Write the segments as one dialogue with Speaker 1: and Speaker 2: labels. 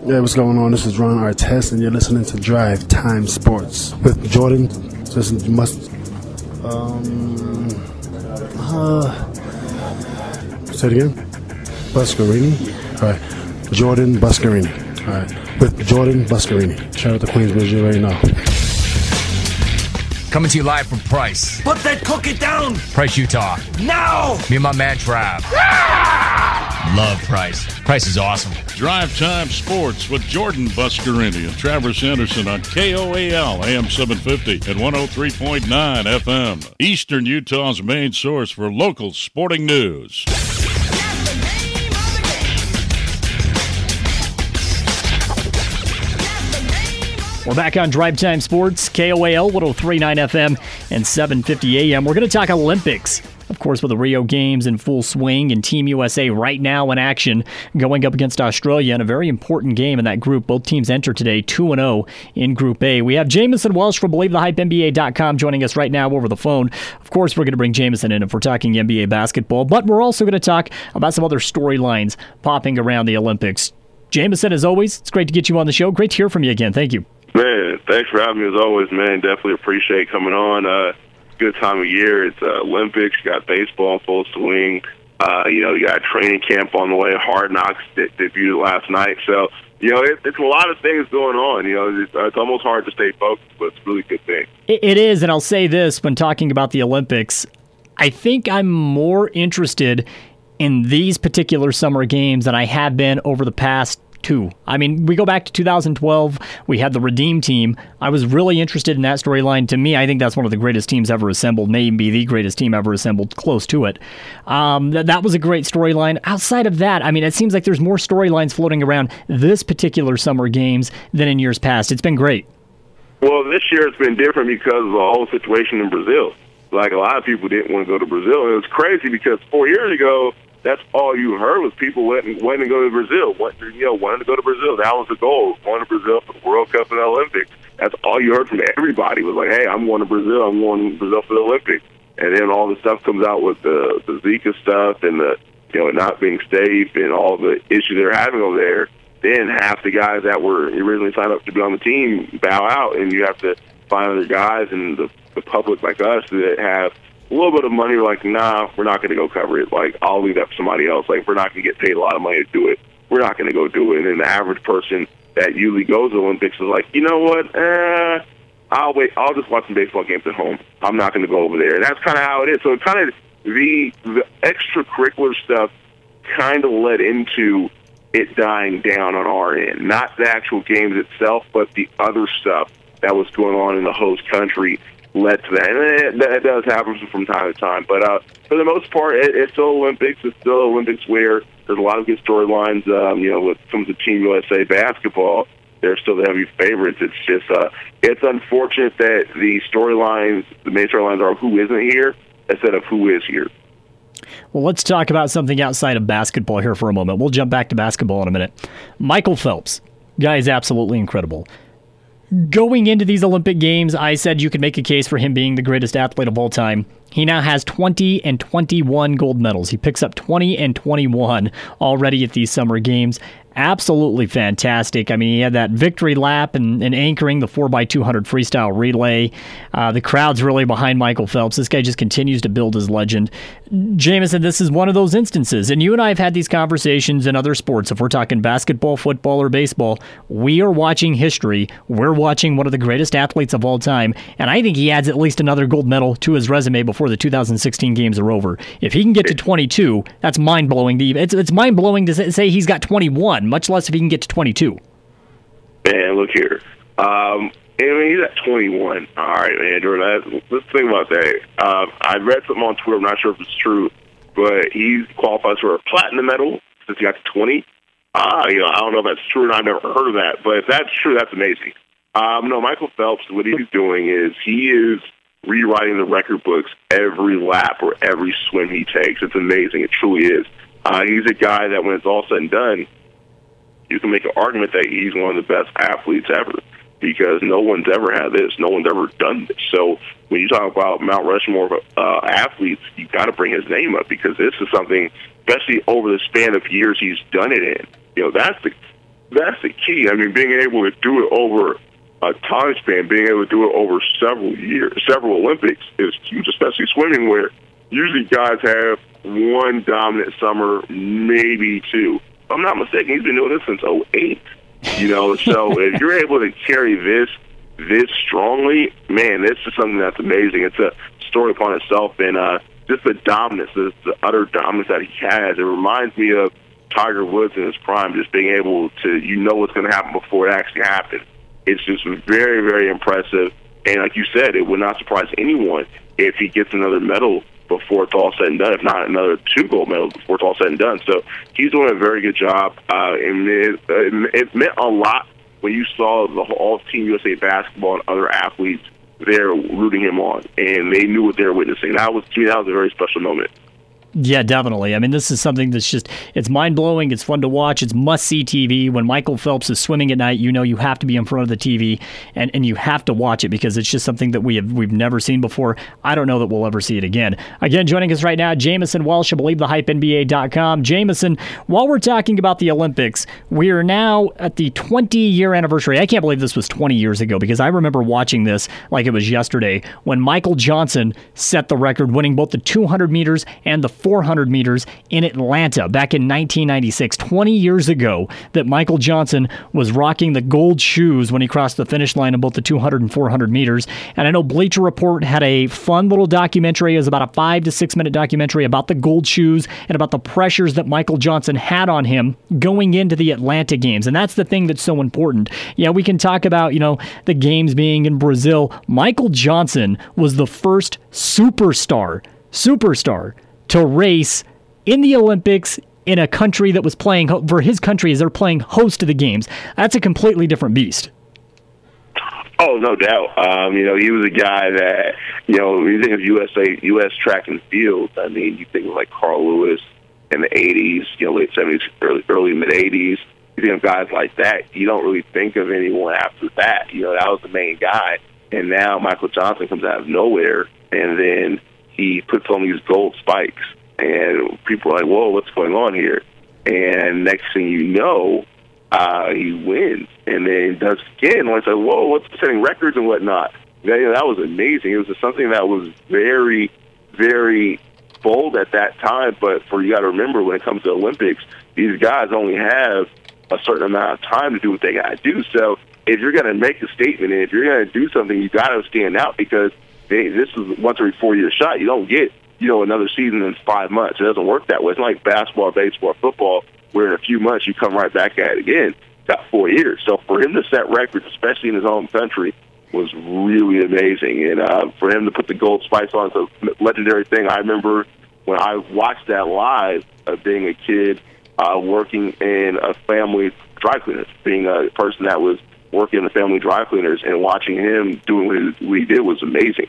Speaker 1: Yeah, what's going on? This is Ron Artest, and you're listening to Drive Time Sports with Jordan. Listen, you must. Say it again. Buscarini. All right, Jordan Buscarini. All right, with Jordan Buscarini. Shout out to Queensbridge, you already know.
Speaker 2: Coming to you live from Price.
Speaker 3: Put that cookie down!
Speaker 2: Price, Utah.
Speaker 3: Now!
Speaker 2: Me and my man Trav. Love Price. Price is awesome.
Speaker 4: Drive Time Sports with Jordan Buscarini and Travis Anderson on KOAL AM 750 and 103.9 FM. Eastern Utah's main source for local sporting news.
Speaker 5: We're back on Drive Time Sports, KOAL 103.9 FM and 750 AM. We're going to talk Olympics. Of course, with the Rio Games in full swing and Team USA right now in action, going up against Australia in a very important game in that group. Both teams enter today 2-0 in Group A. We have Jamison Welsh from BelieveTheHypeNBA.com joining us right now over the phone. Of course, we're going to bring Jamison in if we're talking NBA basketball, but we're also going to talk about some other storylines popping around the Olympics. Jamison, as always, it's great to get you on the show. Great to hear from you again. Thank you.
Speaker 6: Man, thanks for having me as always, man. Definitely appreciate coming on. Good time of year. It's Olympics. You got baseball in full swing. You got training camp on the way. Hard Knocks debuted last night. So, it's a lot of things going on. It's almost hard to stay focused, but it's a really good thing.
Speaker 5: It is, and I'll say this when talking about the Olympics. I think I'm more interested in these particular summer games than I have been over the past two. I mean, we go back to 2012. We had the Redeem team. I was really interested in that storyline. To me, I think that's one of the greatest teams ever assembled, maybe the greatest team ever assembled, close to it. That was a great storyline. Outside of that, I mean, it seems like there's more storylines floating around this particular summer games than in years past. It's been great.
Speaker 6: Well, this year it's been different because of the whole situation in Brazil. Like, a lot of people didn't want to go to Brazil. And it was crazy because 4 years ago, that's all you heard was people wanting to go to Brazil. Wanted to go to Brazil. That was the goal. Going to Brazil for the World Cup and the Olympics. That's all you heard from everybody was like, hey, I'm going to Brazil. I'm going to Brazil for the Olympics. And then all the stuff comes out with the Zika stuff and the not being safe and all the issues they're having over there. Then half the guys that were originally signed up to be on the team bow out, and you have to find other guys and the public like us that have a little bit of money, like, nah, we're not going to go cover it. Like, I'll leave that for somebody else. Like, we're not going to get paid a lot of money to do it. We're not going to go do it. And then the average person that usually goes to the Olympics is like, you know what? I'll wait. I'll just watch some baseball games at home. I'm not going to go over there. And that's kind of how it is. So it kind of the extracurricular stuff kind of led into it dying down on our end. Not the actual games itself, but the other stuff that was going on in the host country led to that. And that does happen from time to time. But for the most part, it's still Olympics. It's still Olympics where there's a lot of good storylines. With some of the Team USA basketball, they're still the heavy favorites. It's just it's unfortunate that the main storylines are who isn't here instead of who is here.
Speaker 5: Well, let's talk about something outside of basketball here for a moment. We'll jump back to basketball in a minute. Michael Phelps, guy is absolutely incredible. Going into these Olympic Games, I said you could make a case for him being the greatest athlete of all time. He now has 20 and 21 gold medals. He picks up 20 and 21 already at these summer games. Absolutely fantastic. I mean, he had that victory lap and anchoring the 4x200 freestyle relay. The crowd's really behind Michael Phelps. This guy just continues to build his legend. Jamison, this is one of those instances, and you and I have had these conversations in other sports. If we're talking basketball, football, or baseball, we are watching history. We're watching one of the greatest athletes of all time, and I think he adds at least another gold medal to his resume before the 2016 games are over. If he can get to 22, that's mind-blowing. It's mind-blowing to say he's got 21, much less if he can get to 22.
Speaker 6: Man, look here. He's at 21. All right, man, Jordan, let's think about that. I read something on Twitter. I'm not sure if it's true, but he qualifies for a platinum medal since he got to 20. I don't know if that's true, and I've never heard of that. But if that's true, that's amazing. No, Michael Phelps, what he's doing is he is rewriting the record books every lap or every swim he takes. It's amazing. It truly is. He's a guy that when it's all said and done, you can make an argument that he's one of the best athletes ever because no one's ever had this. No one's ever done this. So when you talk about Mount Rushmore of athletes, you got to bring his name up because this is something, especially over the span of years he's done it in. That's that's the key. I mean, being able to do it over a time span, being able to do it over several years, several Olympics is huge, especially swimming, where usually guys have one dominant summer, maybe two. If I'm not mistaken, he's been doing this since 2008. So if you're able to carry this strongly, man, this is something that's amazing. It's a story upon itself, and just the dominance, the utter dominance that he has. It reminds me of Tiger Woods in his prime, just being able to, what's going to happen before it actually happens. It's just very, very impressive. And like you said, it would not surprise anyone if he gets another medal before it's all said and done, if not another 2 gold medals before it's all said and done. So he's doing a very good job. And it meant a lot when you saw all Team USA basketball and other athletes there rooting him on, and they knew what they were witnessing. To me, that was a very special moment.
Speaker 5: Yeah, definitely. I mean, this is something that's just, it's mind-blowing, it's fun to watch, it's must-see TV. When Michael Phelps is swimming at night, you have to be in front of the TV, and you have to watch it because it's just something that we've never seen before. I don't know that we'll ever see it again. Again, joining us right now, Jamison Welsh of BelieveTheHypeNBA.com. Jamison, while we're talking about the Olympics, we are now at the 20-year anniversary. I can't believe this was 20 years ago because I remember watching this like it was yesterday when Michael Johnson set the record, winning both the 200 meters and the 400 meters in Atlanta back in 1996, 20 years ago, that Michael Johnson was rocking the gold shoes when he crossed the finish line in both the 200 and 400 meters. And I know Bleacher Report had a fun little documentary. It was about a 5 to 6 minute documentary about the gold shoes and about the pressures that Michael Johnson had on him going into the Atlanta Games. And that's the thing that's so important. Yeah, we can talk about, the games being in Brazil. Michael Johnson was the first superstar to race in the Olympics in a country that was playing for his country as they're playing host to the games. That's a completely different beast.
Speaker 6: Oh, no doubt. He was a guy that, when you think of U.S. track and field, I mean, you think of like Carl Lewis in the 80s, late 70s, early mid-80s. You think of guys like that. You don't really think of anyone after that. That was the main guy. And now Michael Johnson comes out of nowhere, and then he puts on these gold spikes, and people are like, whoa, what's going on here? And next thing you know, he wins, and then does it again. And it's like, whoa, what's setting records and whatnot? That was amazing. It was just something that was very, very bold at that time, but you got to remember, when it comes to Olympics, these guys only have a certain amount of time to do what they got to do. So if you're going to make a statement, and if you're going to do something, you got to stand out, because this is once every 4-year shot. You don't get, another season in 5 months. It doesn't work that way. It's not like basketball, baseball, football, where in a few months you come right back at it again. It's got 4 years. So for him to set records, especially in his home country, was really amazing. And for him to put the gold spikes on, it's a legendary thing. I remember when I watched that live, being a kid, working in a family dry cleaners, being a person that was working in the family dry cleaners, and watching him doing what he did was amazing.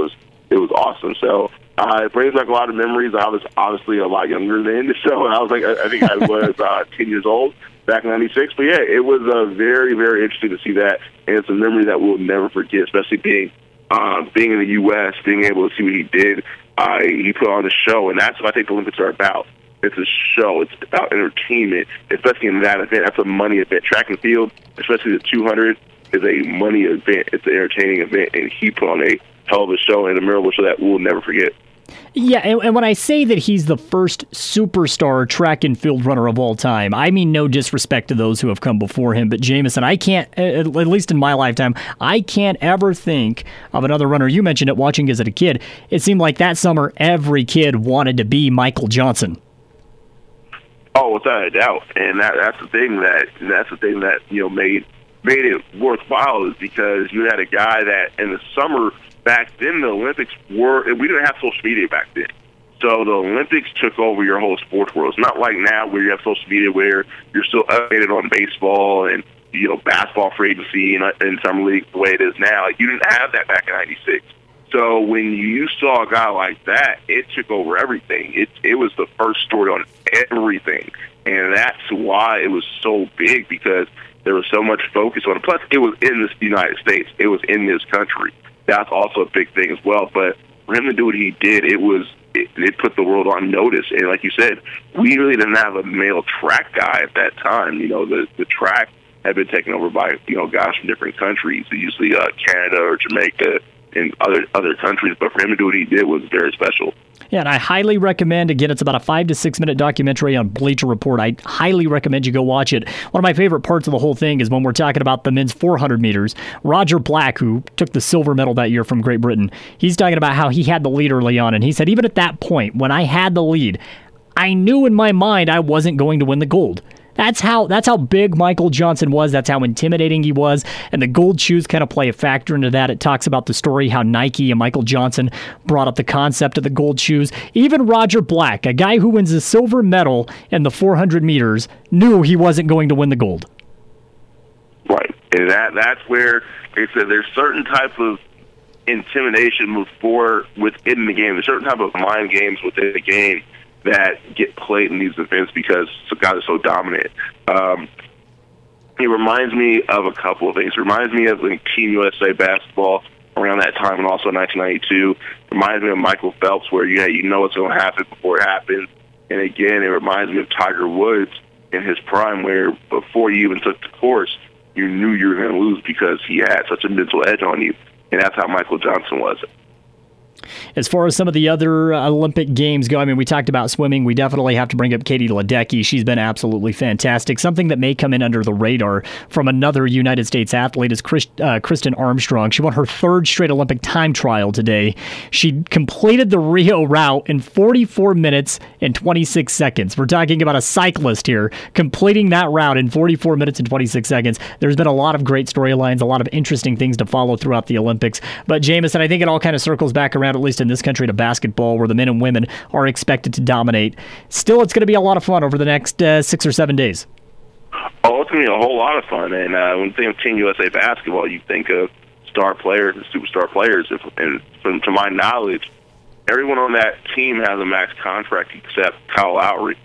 Speaker 6: It was awesome. So it brings back a lot of memories. I was obviously a lot younger then, so I was I think I was 10 years old back in '96. But yeah, it was very, very interesting to see that, and it's a memory that we'll never forget, especially being in the U.S., being able to see what he did. He put on the show, and that's what I think the Olympics are about. It's a show. It's about entertainment, especially in that event. That's a money event. Track and field, especially the 200, is a money event. It's an entertaining event, and he put on a hell of a show and a memorable show that we'll never forget.
Speaker 5: Yeah, and when I say that he's the first superstar track and field runner of all time, I mean no disrespect to those who have come before him, but Jamison, I can't, at least in my lifetime, I can't ever think of another runner. You mentioned it, watching as a kid. It seemed like that summer every kid wanted to be Michael Johnson.
Speaker 6: Oh, without a doubt, and that's the thing that made it worthwhile, is because you had a guy that in the summer back then, the Olympics we didn't have social media back then, so the Olympics took over your whole sports world. It's not like now where you have social media where you're still updated on baseball and basketball free agency and summer league the way it is now. You didn't have that back in '96. So when you saw a guy like that, it took over everything. It was the first story on everything. And that's why it was so big, because there was so much focus on it. Plus, it was in the United States. It was in this country. That's also a big thing as well. But for him to do what he did, it put the world on notice. And like you said, we really didn't have a male track guy at that time. The track had been taken over by, guys from different countries, usually Canada or Jamaica and other countries. But for him to do what he did was very special.
Speaker 5: Yeah, and I highly recommend, again, it's about a 5 to 6 minute documentary on Bleacher Report. I highly recommend you go watch it. One of my favorite parts of the whole thing is when we're talking about the men's 400 meters. Roger Black, who took the silver medal that year from Great Britain, he's talking about how he had the lead early on. And he said, even at that point, when I had the lead, I knew in my mind I wasn't going to win the gold. That's how big Michael Johnson was. That's how intimidating he was. And the gold shoes kind of play a factor into that. It talks about the story, how Nike and Michael Johnson brought up the concept of the gold shoes. Even Roger Black, a guy who wins a silver medal in the 400 meters, knew he wasn't going to win the gold.
Speaker 6: Right. And that's where, like I said, there's certain type of intimidation within the game. There's certain type of mind games within the game that get played in these events because guys are so dominant. It reminds me of a couple of things. It reminds me of Team USA basketball around that time, and also 1992. It reminds me of Michael Phelps, where you know what's going to happen before it happens. And again, it reminds me of Tiger Woods in his prime, where before you even took the course, you knew you were going to lose because he had such a mental edge on you. And that's how Michael Johnson was.
Speaker 5: As far as some of the other Olympic Games go, I mean, we talked about swimming. We definitely have to bring up Katie Ledecky. She's been absolutely fantastic. Something that may come in under the radar from another United States athlete is Kristen Armstrong. She won her third straight Olympic time trial today. She completed the Rio route in 44 minutes and 26 seconds. We're talking about a cyclist here completing that route in 44 minutes and 26 seconds. There's been a lot of great storylines, a lot of interesting things to follow throughout the Olympics. But Jamison, I think it all kind of circles back around, at least in this country, to basketball, where the men and women are expected to dominate. Still, it's going to be a lot of fun over the next 6 or 7 days.
Speaker 6: Oh, it's going to be a whole lot of fun. And when you think of Team USA basketball, you think of star players and superstar players. And to my knowledge, everyone on that team has a max contract except Kyle Lowry.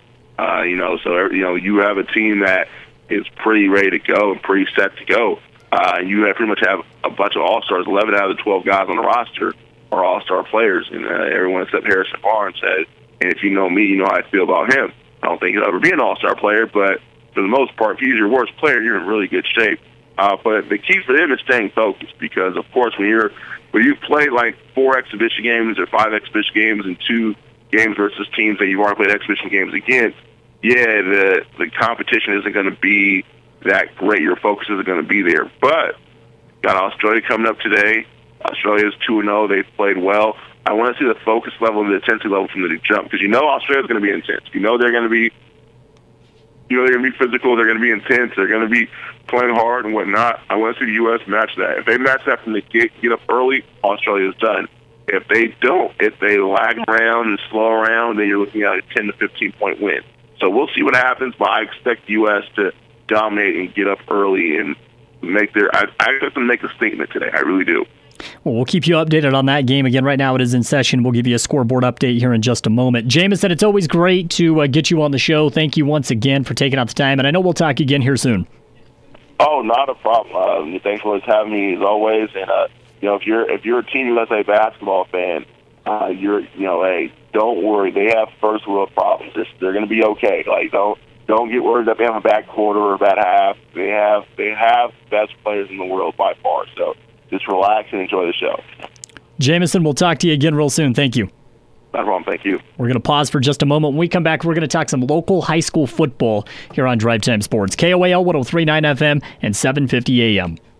Speaker 6: You have a team that is pretty ready to go and pretty set to go. You pretty much have a bunch of all-stars. 11 out of the 12 guys on the roster are all-star players, and everyone except Harrison Barnes said, and if you know me, you know how I feel about him. I don't think he'll ever be an all-star player, but for the most part, if he's your worst player, you're in really good shape. But the key for them is staying focused, because, of course, when you've played like 4 exhibition games or 5 exhibition games and 2 games versus teams that you've already played exhibition games against, the competition isn't going to be that great. Your focus isn't going to be there. But got Australia coming up today. Australia's 2-0. They've played well. I want to see the focus level and the intensity level from the jump, because Australia's going to be intense. They're going to be, they're going to be physical. They're going to be intense. They're going to be playing hard and whatnot. I want to see the U.S. match that. If they match that from the get up early, Australia's done. If they don't, if they lag around and slow around, then you're looking at a 10 to 15-point win. So we'll see what happens, but I expect the U.S. to dominate and get up early and make I expect them to make a statement today. I really do.
Speaker 5: Well, we'll keep you updated on that game. Again, right now it is in session. We'll give you a scoreboard update here in just a moment. Jamison, it's always great to get you on the show. Thank you once again for taking out the time, and I know we'll talk again here soon.
Speaker 6: Oh, not a problem. Thanks for having me as always. And if you're a Team USA basketball fan, hey, don't worry. They have first world problems. They're going to be okay. Like, don't get worried that they have a bad quarter or a bad half. They have the best players in the world by far. So just relax and enjoy the show.
Speaker 5: Jamison, we'll talk to you again real soon. Thank you.
Speaker 6: No problem. Thank you.
Speaker 5: We're going to pause for just a moment. When we come back, we're going to talk some local high school football here on Drive Time Sports. KOAL 103.9 FM and 750 AM.